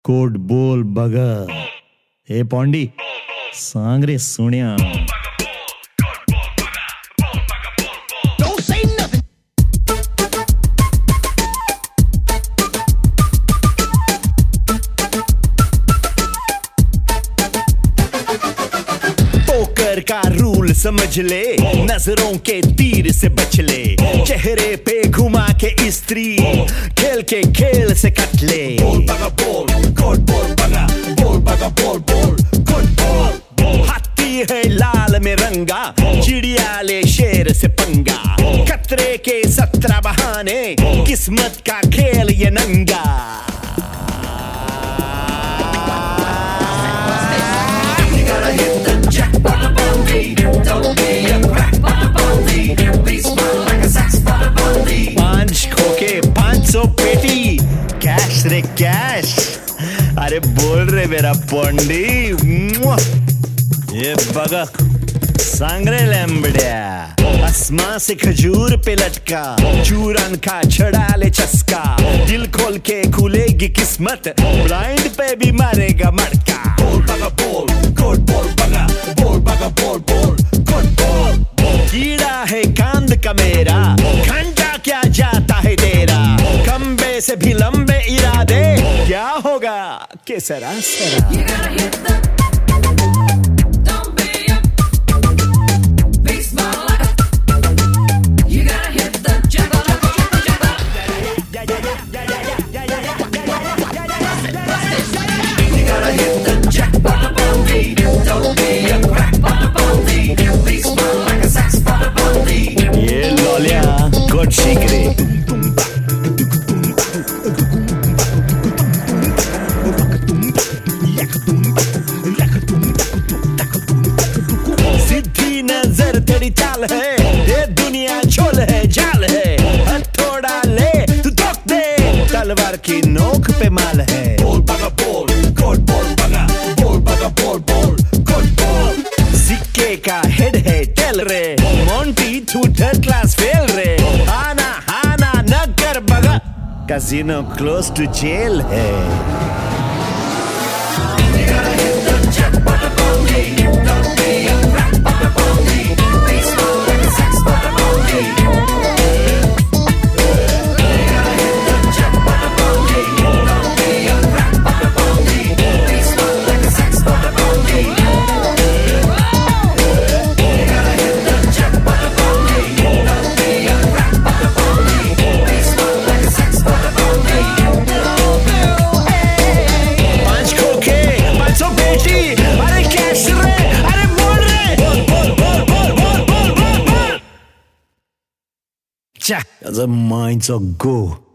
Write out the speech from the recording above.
Coat बोल बगा ए पौंडी सांग रे सुनिया पोकर का रूल समझ ले, नजरों के तीर से बच ले, चेहरे पे घुमा के स्त्री खेल के खेल से कट ले। बोल बगा बोल, कोट बोल बगा, बोल बगा बोल बोल, कोट बोल। हाथी है लाल में रंगा, चिड़िया ले शेर से पंगा, खतरे के 17 बहाने, किस्मत का खेल ये नंगा। पांच खोके 500 पेटी, कैश रे कैश। अरे बोल रे मेरा पोंडी, ये बगा सांगरे लैम्बड़िया, आसमां से खजूर पे लटका, चूरन का छड़ा ले चस्का, दिल खोल के खुलेगी किस्मत, ब्लाइंड पे भी मारेगा मटका। बोल बगा बोल, कोट बोल बगा, बोल बगा बोल बोल, कोट बोल। कीड़ा है कांद का मेरा, घंटा क्या जाता है तेरा, खंबे से भी लंबे इरादे, क्या होगा के सरा सरा। ये लौलिया गुड सीक्रेट। सीधी नजर तेरी चाल है, ये दुनिया छोल है जाल है, हथौड़ा ले तू ठोक दे, तलवार की नोक पे माल है। बोल बगा बोल, कोट बोल बगा, बोल बगा बोल बोल, कोट बोल। सिक्के का हेड है टेल रे, मोंटी तू थर्ड क्लास फेल रे, आना हाना न कर बगा, कैसीनो क्लोज टू जेल है। As a mind's a go.